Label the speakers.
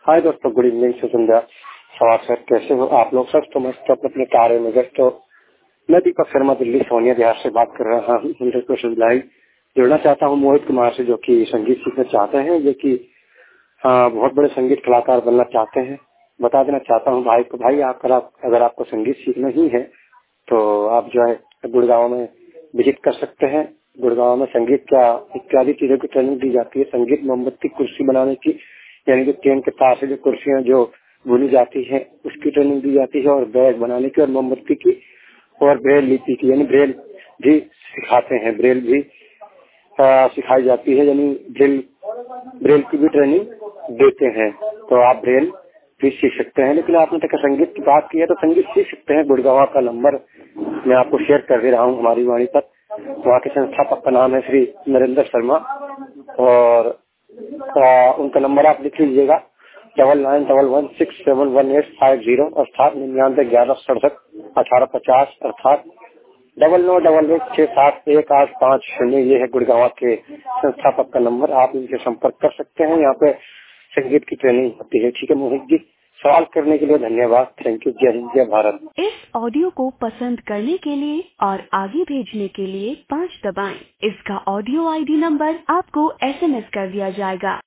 Speaker 1: हाय दोस्तों, good evening से संध्या। स्वागत। कैसे हो आप लोग? सब तो मस्त अपने कार्य में व्यस्त हो। मैं दीपक शर्मा दिल्ली सोनिया बिहार से बात कर रहा हूँ। 100% लाइव जुड़ना चाहता हूँ मोहित कुमार से, जो कि संगीत सीखना चाहते हैं, जो कि बहुत बड़े संगीत कलाकार बनना चाहते हैं। बता देना चाहता हूँ भाई को, भाई अगर आपको संगीत सीखना ही है तो आप जो है गुड़गांव में विजिट कर सकते हैं। गुड़गांव में संगीत का इत्यादि चीजों की ट्रेनिंग दी जाती है। संगीत मोमबत्ती कुर्सी बनाने की, यानी कि ट्रेन के तार से जो कुर्सियां जो बुनी जाती है उसकी ट्रेनिंग दी जाती है, और बैग बनाने की, और मोमबत्ती की, और ब्रेल लिपि की, यानी ब्रेल भी सिखाते हैं। ब्रेल भी सिखाई जाती है, यानी ब्रेल की भी ट्रेनिंग देते हैं। तो आप ब्रेल भी सीख सकते हैं। लेकिन आपने तक संगीत की बात की है तो संगीत सीख सकते हैं। गुड़गांव का नंबर मैं आपको शेयर कर दे रहा हूँ हमारी वाणी पर। वहाँ के संस्थापक का नाम है श्री नरेंद्र शर्मा, और उनका नंबर आप लिख लीजिएगा 9911671850, अर्थात 9911671850, अर्थात 9911671850। ये है गुड़गांव के संस्थापक का नंबर। आप इनसे संपर्क कर सकते हैं। यहाँ पे संगीत की ट्रेनिंग होती है। ठीक है मोहित जी, सवाल करने के लिए धन्यवाद। Thank you. जय हिंद, जय भारत।
Speaker 2: इस ऑडियो को पसंद करने के लिए और आगे भेजने के लिए 5 दबाएं। इसका ऑडियो आईडी नंबर आपको SMS कर दिया जाएगा।